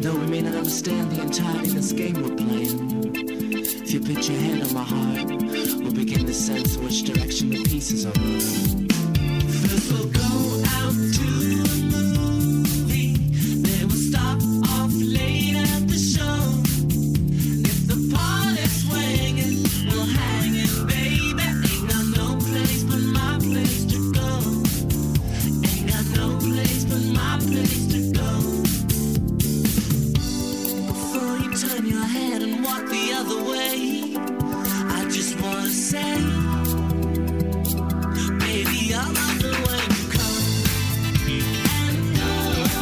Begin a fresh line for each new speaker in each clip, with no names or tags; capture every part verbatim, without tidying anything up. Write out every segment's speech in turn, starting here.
though we may not understand the entirety of this game we're playing, if you put your hand on my heart, we'll begin to sense which direction the pieces are moving. First we'll go out to a movie, then we'll stop off late at the show. If the party's swinging, we'll hang it, baby. Ain't got no place but my place to go. Ain't got no place but my place to go. Before you turn your head and walk the other way, I just wanna say, baby, I love the way you come and go,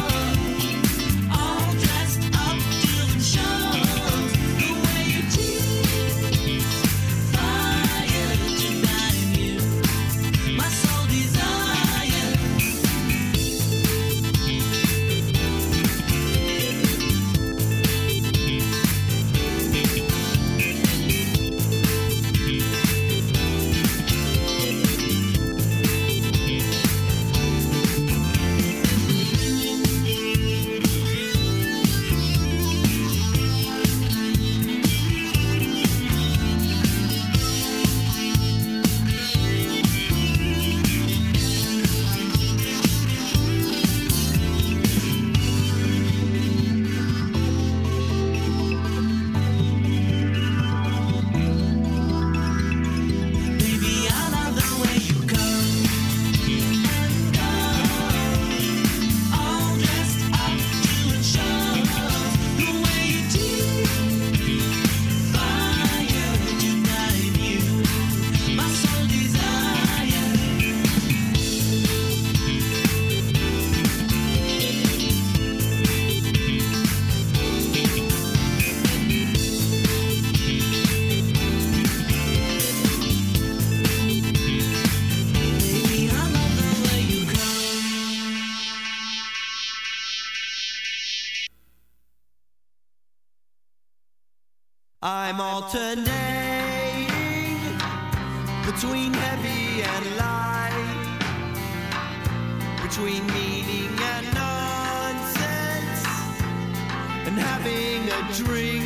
all dressed up, doing shows. The way you tease, fire tonight, you, my soul desire. Baby, I love the way you come and go, all dressed up, doing shows. The way you tease, fire tonight, you, my soul desire. Baby, I love the way you come.
I'm alternating between heavy and light, between meaning and nonsense, and having a drink.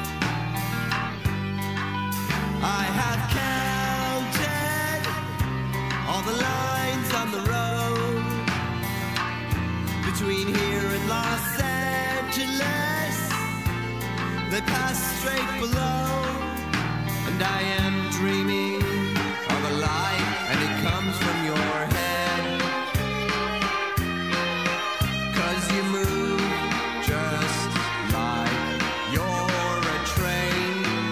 I have counted all the lines on the road between here and Los Angeles. They pass straight below, and I am dreaming of a light, and it comes from your head. 'Cause you move just like you're a train,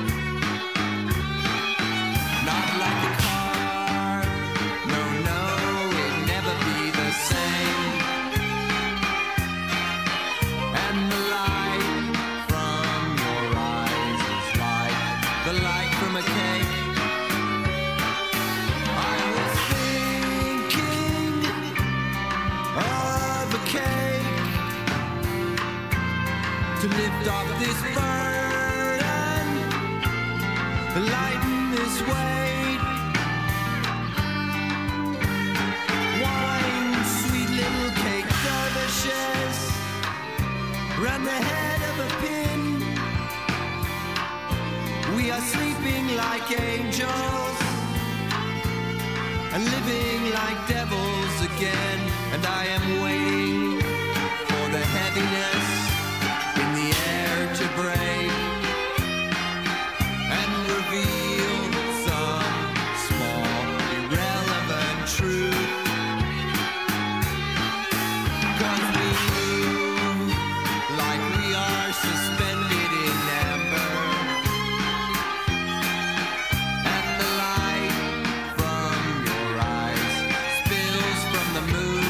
not like a car. No, no, it'd never be the same. And the light from your eyes is like the light from a cake. I was thinking of a cake to lift off this burden, lighten this weight. Wine, sweet little cake dervishes round the head of a pin. We are sleeping like angels and living like devils again. And I am waiting for the heaviness in the air to break and reveal some small irrelevant truth. 'Cause we move like we are suspended in amber, and the light from your eyes spills from the moon.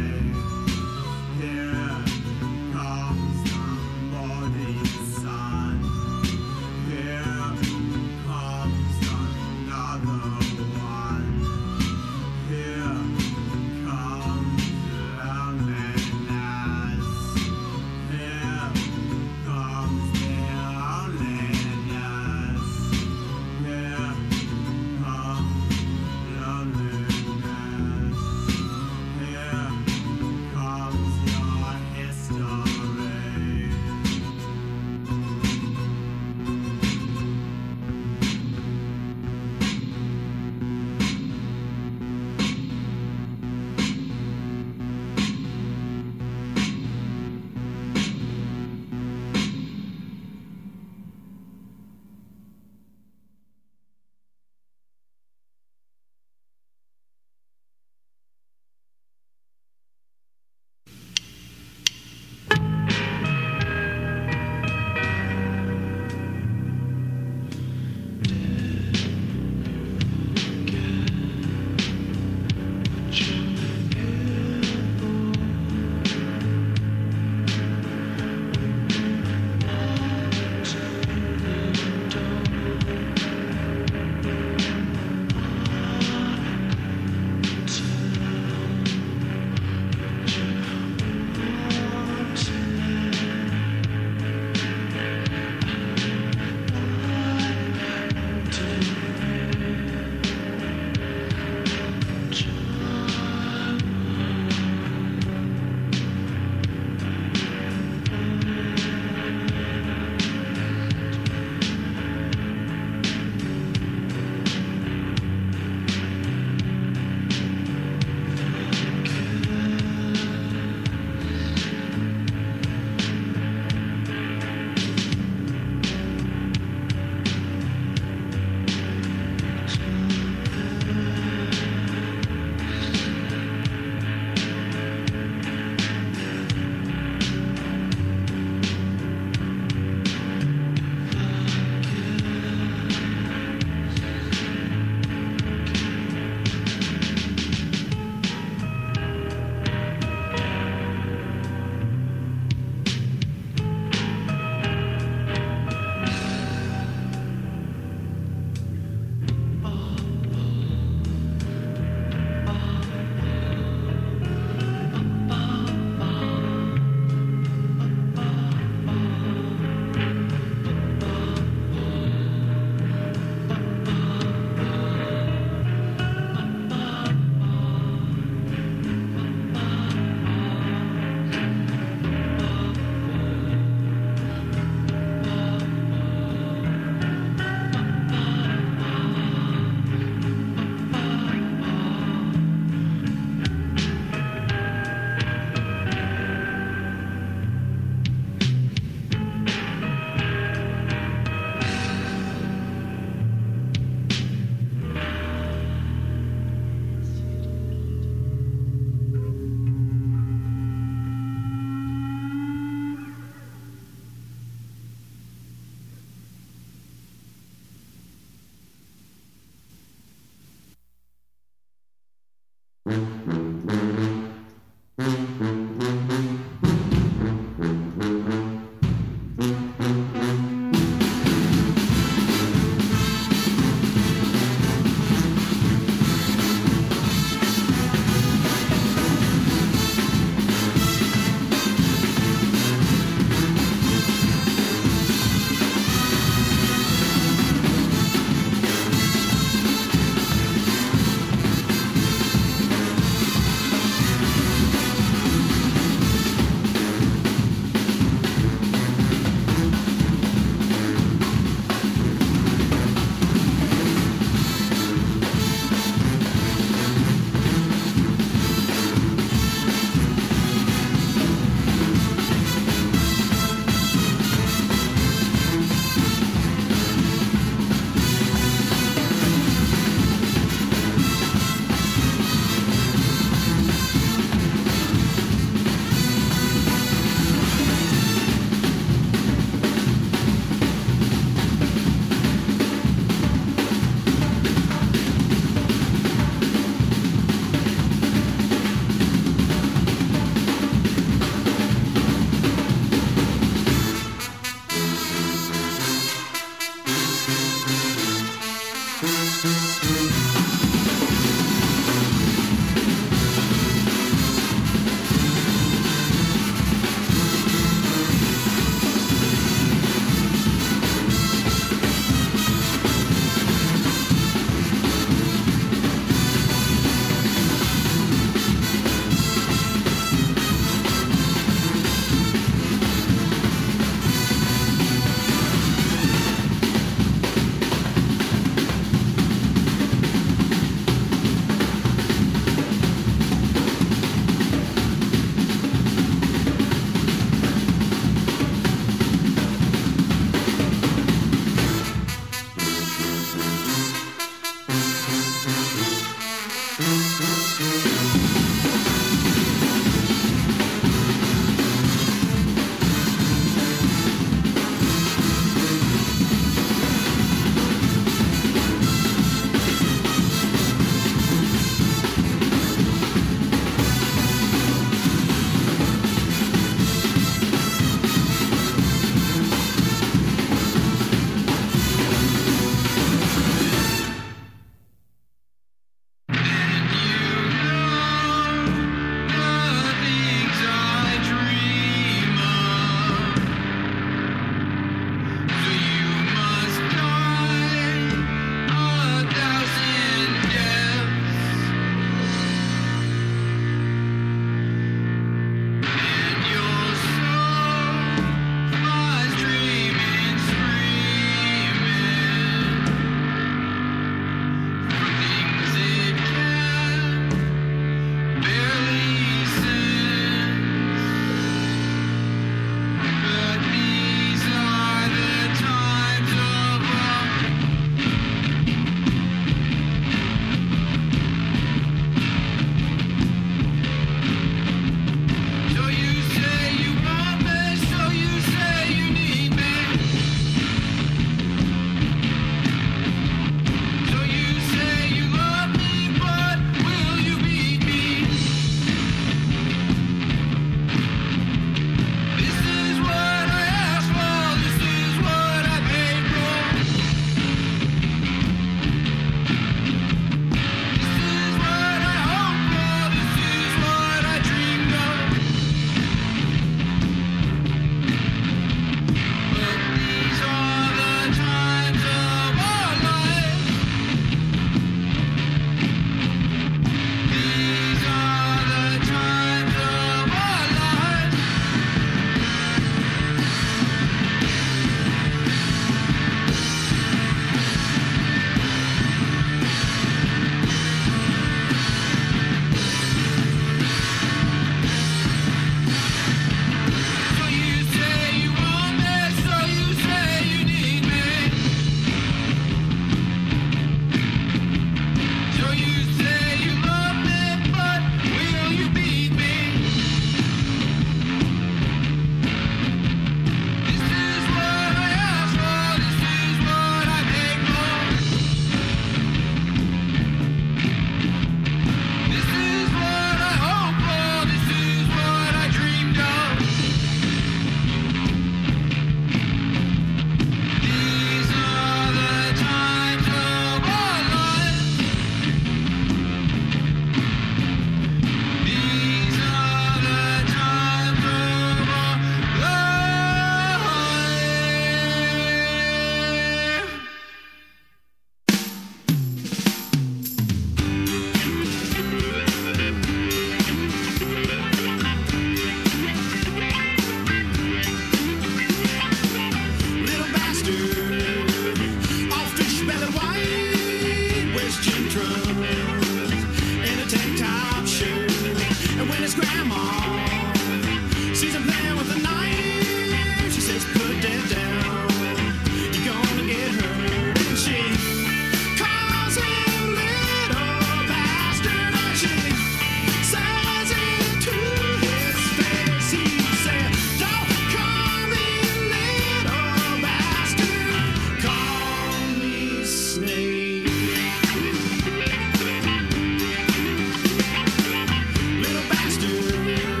Little bastard.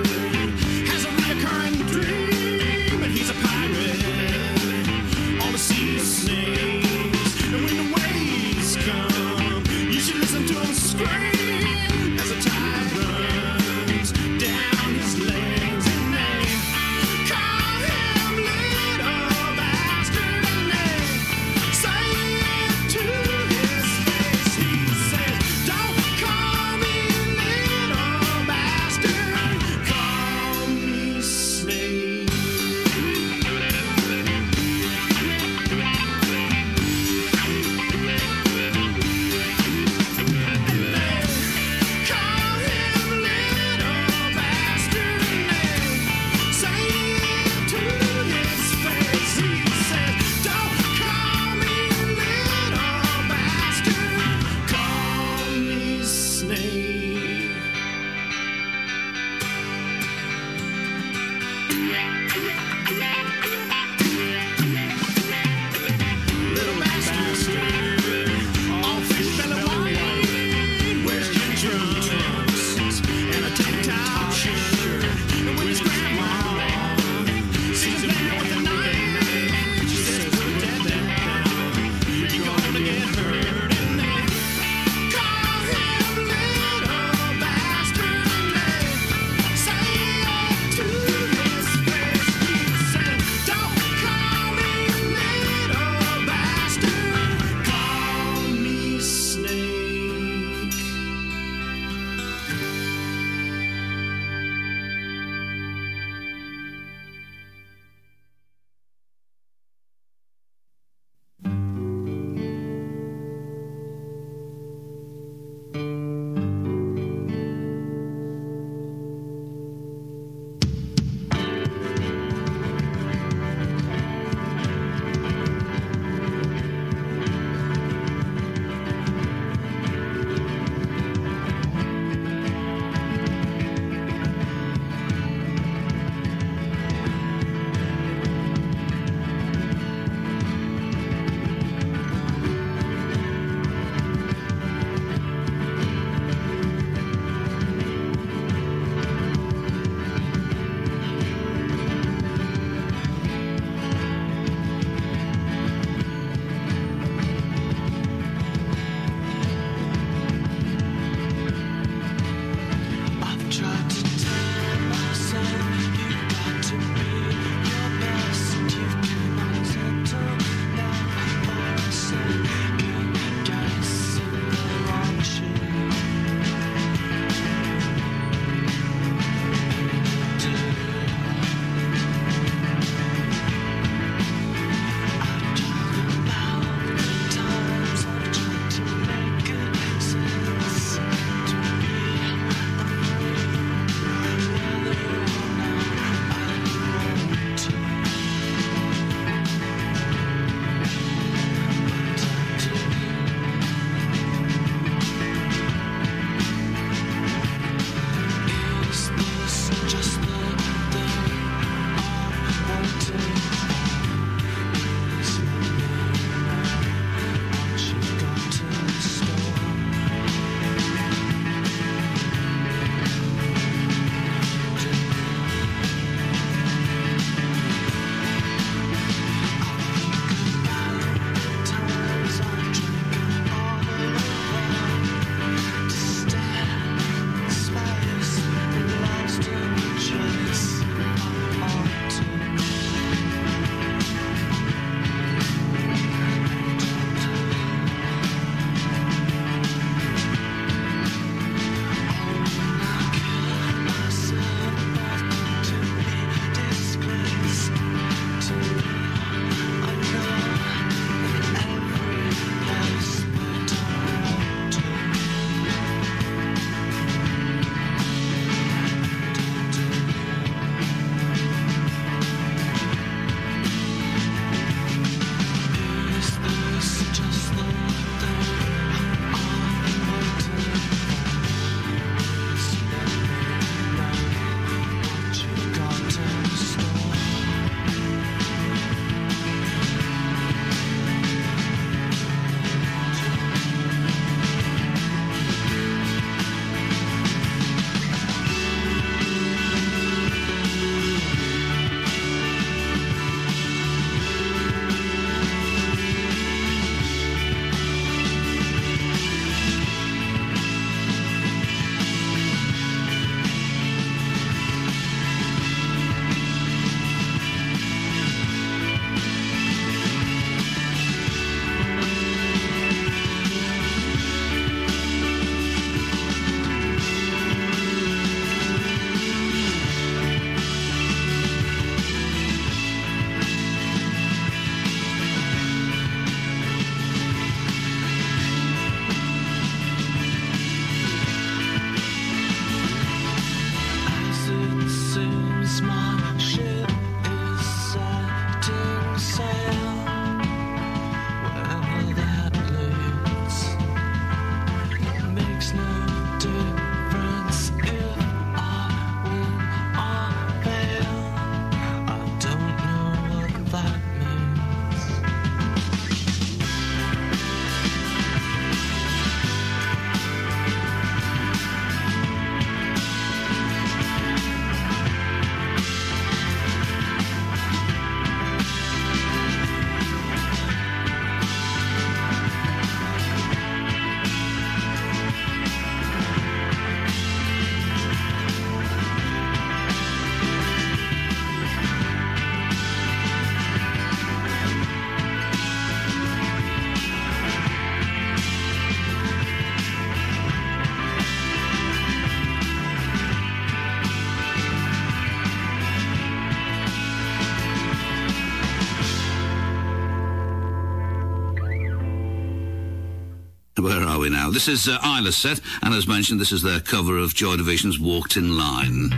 Where are we now? This is uh, Isla's set, and as mentioned, this is their cover of Joy Division's Walked in Line.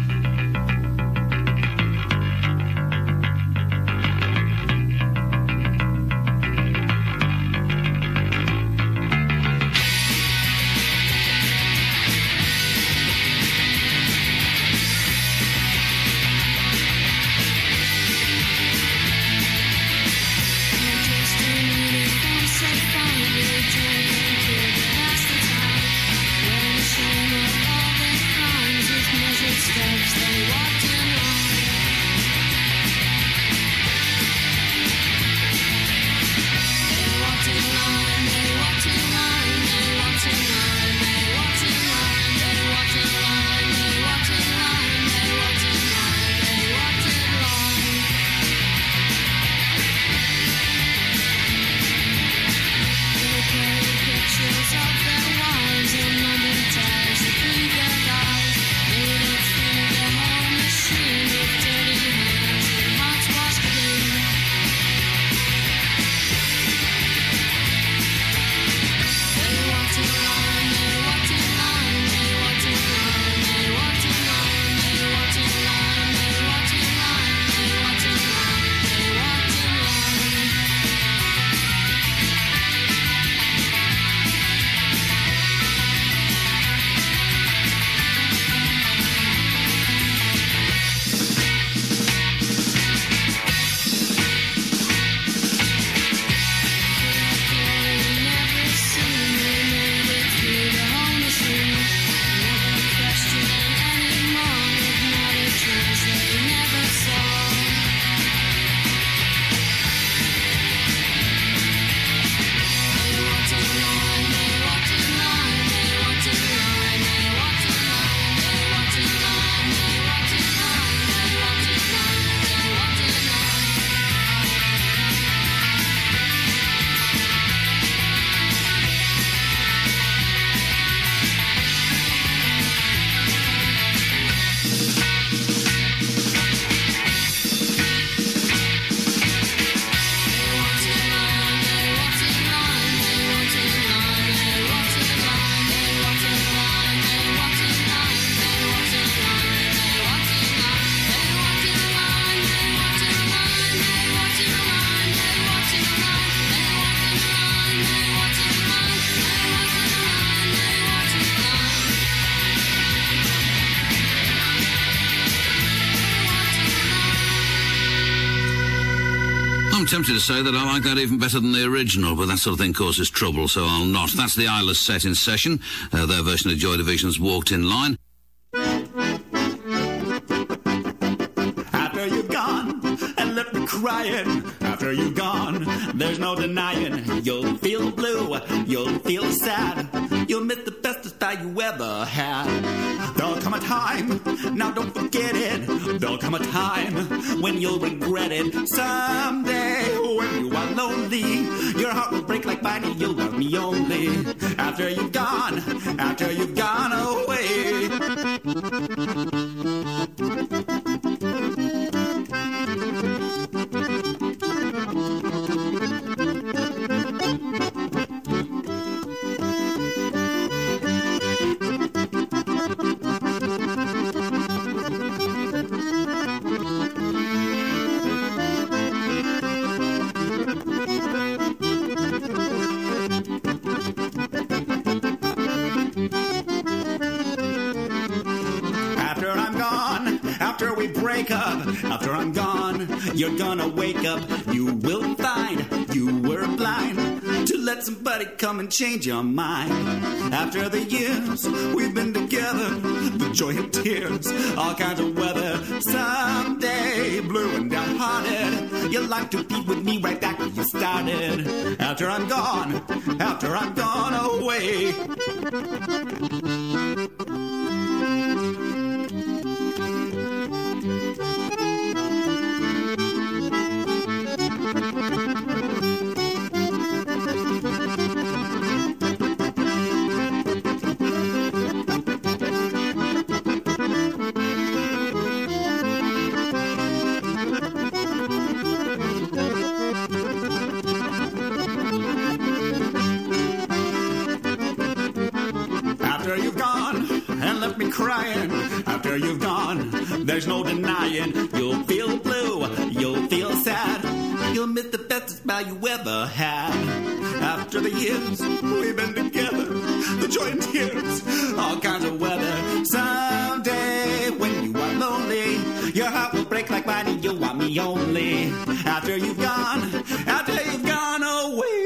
I'm tempted to say that I like that even better than the original, but that sort of thing causes trouble, so I'll not. That's the Isla's set in session, uh, their version of Joy Division's Walked in Line.
After you're gone and left me crying, after you're gone, there's no denying you'll feel blue, you'll feel sad, you'll miss the bestest time you ever had. There'll come a time, now don't forget it, there'll come a time when you'll regret it. Someday when you are lonely, your heart will break like mine and you'll love me only. After you've gone, after you've gone away. After I'm gone, you're gonna wake up. You will find you were blind to let somebody come and change your mind. After the years we've been together, the joy and tears, all kinds of weather. Someday, blue and downhearted, you'll like to be with me right back where you started. After I'm gone, after I'm gone away. left me crying after you've gone. There's no denying you'll feel blue, you'll feel sad. You'll miss the best spell you ever had. After the years we've been together, the joy and tears, all kinds of weather. Someday when you are lonely, your heart will break like mine and you'll want me only. After you've gone, after you've gone away.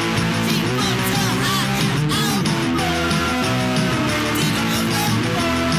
Oh,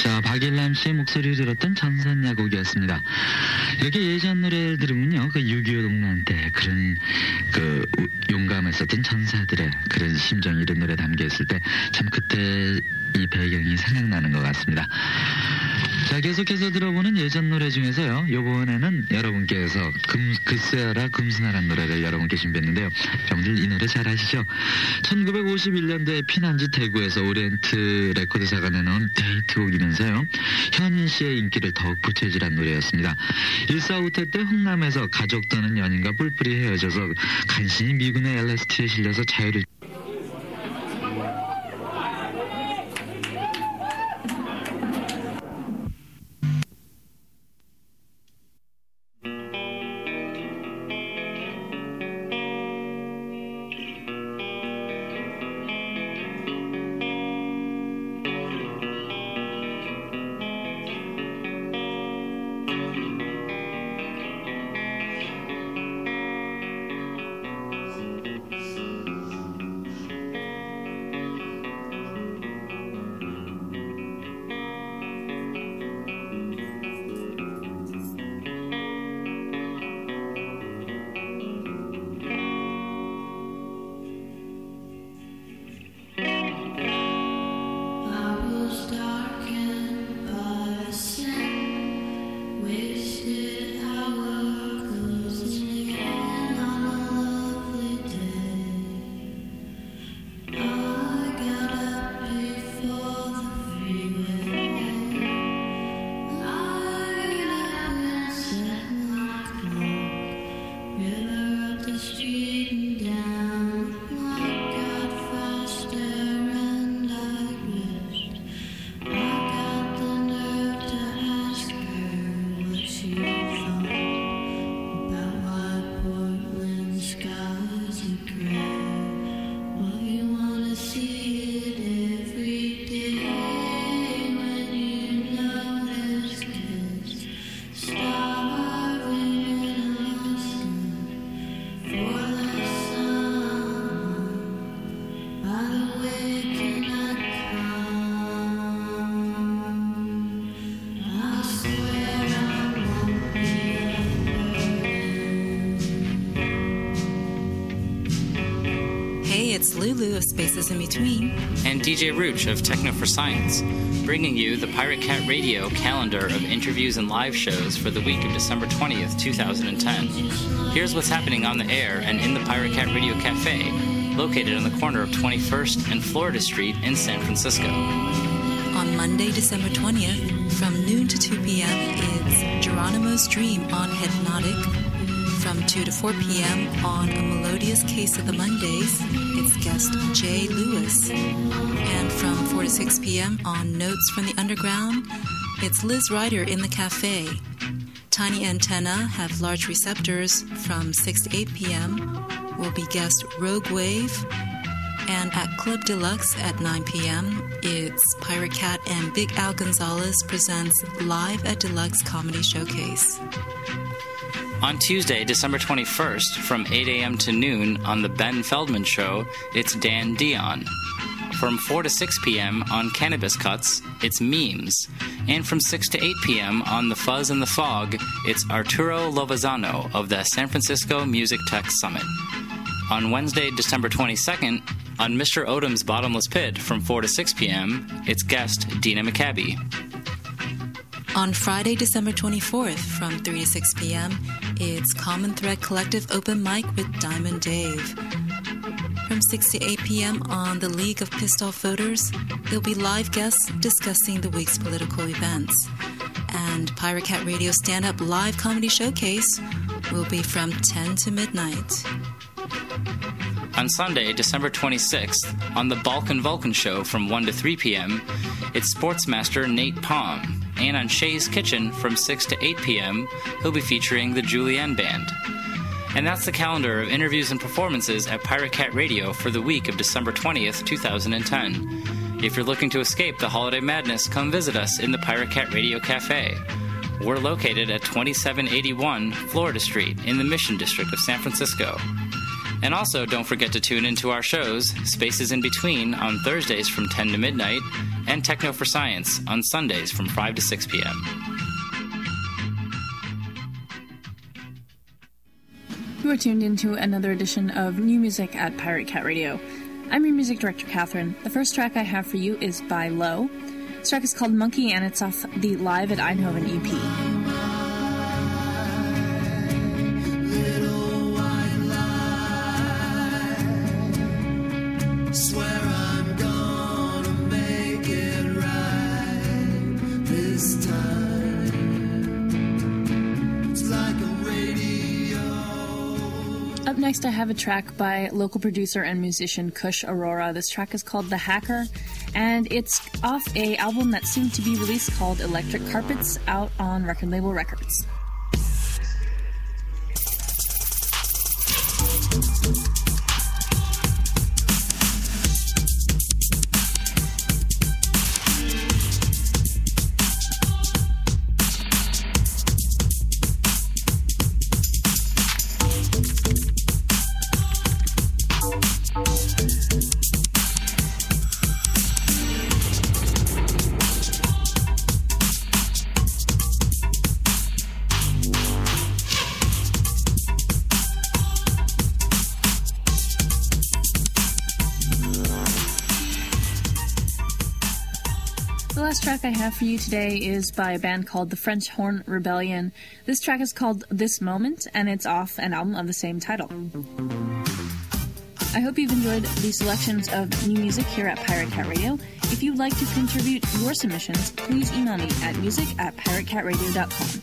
자, 박일남 씨의 목소리를 들었던 전선야곡이었습니다. 이렇게 예전 노래를 들으면요, 그 육이오 동란 때 그런 그 용감했었던 전사들의 그런 심정이 이런 노래 담겨 있을 때 참 그때 이 배경이 생각나는 것 같습니다. 자, 계속해서 들어보는 예전 노래 중에서요, 요번에는 여러분께서 금, 글쎄라 금수나란 노래를 여러분께 준비했는데요. 여러분들 이 노래 잘 아시죠? 천구백오십일 년도에 피난지 대구에서 오리엔트 레코드사가 내놓은 데이트곡이면서요, 현인 씨의 인기를 더욱 부채질한 노래였습니다. 일사후퇴 때 흥남에서 가족 또는 연인과 뿔뿔이 헤어져서 간신히 미군의 엘에스티에 실려서 자유를
It's Lulu of Spaces in Between.
And D J Rooch of Techno for Science, bringing you the Pirate Cat Radio calendar of interviews and live shows for the week of December twentieth, twenty ten. Here's what's happening on the air and in the Pirate Cat Radio Cafe, located on the corner of twenty-first and Florida Street in San Francisco.
On Monday, December twentieth, from noon to two p.m., it's Geronimo's Dream on Hypnotic. From two to four p.m. on A Melodious Case of the Mondays, it's guest Jay Lewis. And from four to six p.m. on Notes from the Underground, it's Liz Ryder in the cafe. Tiny Antenna have large receptors. From six to eight p.m. will be guest Rogue Wave. And at Club Deluxe at nine p.m., it's Pirate Cat and Big Al Gonzalez presents Live at Deluxe Comedy Showcase.
On Tuesday, December twenty-first, from eight a.m. to noon on The Ben Feldman Show, it's Dan Dion. From four to six p.m. on Cannabis Cuts, it's Memes. And from six to eight p.m. on The Fuzz and the Fog, it's Arturo Lovezano of the San Francisco Music Tech Summit. On Wednesday, December twenty-second, on Mister Odom's Bottomless Pit from four to six p.m., it's guest Dina McCabe.
On Friday, December twenty-fourth, from three to six p.m., it's Common Thread Collective Open Mic with Diamond Dave. From six to eight p.m. on the League of Pissed Off Voters, there'll be live guests discussing the week's political events. And Pirate Cat Radio Stand-Up Live Comedy Showcase will be from ten to midnight.
On Sunday, December twenty-sixth, on the Balkan Vulcan Show from one to three p.m., it's Sportsmaster Nate Palm. And on Shay's Kitchen from six to eight p.m., he'll be featuring the Julienne Band. And that's the calendar of interviews and performances at Pirate Cat Radio for the week of December twentieth, twenty ten. If you're looking to escape the holiday madness, come visit us in the Pirate Cat Radio Cafe. We're located at twenty-seven eighty-one Florida Street in the Mission District of San Francisco. And also, don't forget to tune into our shows, Spaces in Between, on Thursdays from ten to midnight, and Techno for Science on Sundays from five to six p.m.
You are tuned into another edition of New Music at Pirate Cat Radio. I'm your music director, Catherine. The first track I have for you is by Low. This track is called Monkey, and it's off the Live at Eindhoven E P. Up next, I have a track by local producer and musician Kush Aurora. This track is called The Hacker, and it's off a album that's soon to be released called Electric Carpets, out on Record Label Records. The last track I have for you today is by a band called the French Horn Rebellion. This track is called This Moment, and it's off an album of the same title. I hope you've enjoyed the selections of new music here at Pirate Cat Radio. If you'd like to contribute your submissions, please email me at music at pirate cat radio dot com.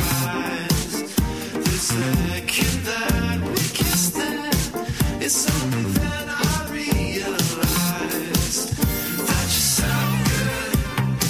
It's so